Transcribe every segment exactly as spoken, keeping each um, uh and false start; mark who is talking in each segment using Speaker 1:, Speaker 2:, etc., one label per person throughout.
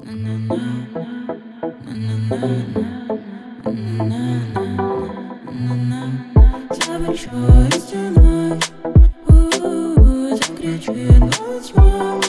Speaker 1: За большой стеной закричит голос мой.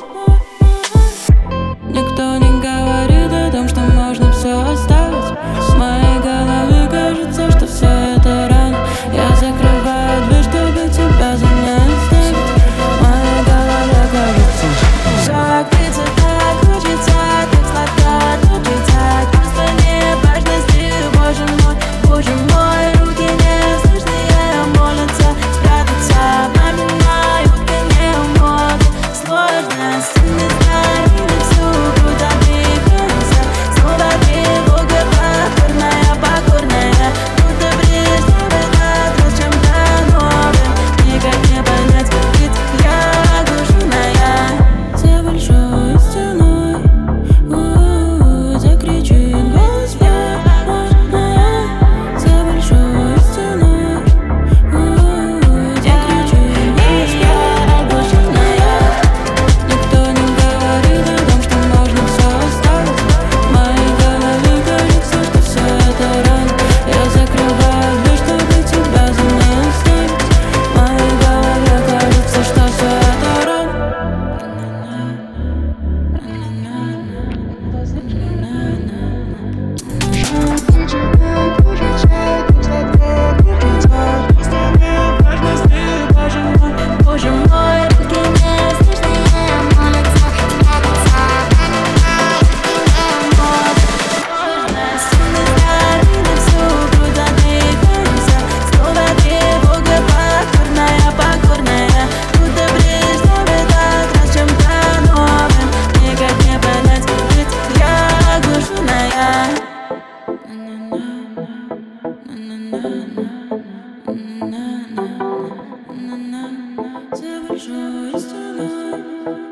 Speaker 1: Никто не говорит о том, что можно все оставить. В моей голове кажется, что все это рано. Я закрываю дверь, чтобы тебя за мной оставить. В моей голове кажется, все открыться так хочется, так сладко тут летать. Просто не важности, боже мой, боже мой. Руки неслышные молятся спрятаться, напоминают мне моды. Сложности не знаю, всю грудь обрекаемся. Снова тревога покорная, покорная. Будто брежневый надрез чем-то новым. Никак не понять, ведь я оглушенная. За большой стеной у-у-у, закричит голос мой. За большой стеной у-у-у, закричит голос мой. Оглушенная. Никто не говорит о том, что можно все оставить. В моей голове кажется, что все это рано. Я закрываю дверь, чтобы тебя за мной оставить. В моей голове кажется, что все это рано. Боже мой, руки неслышные молятся спрятаться, напоминают моды. Сильный старый на всю грудь отвлекаемся. Снова тревога покорная, покорная. Будто брежневый надрез чем-то новым. Никак не понять, ведь я оглушенная. За большой стеной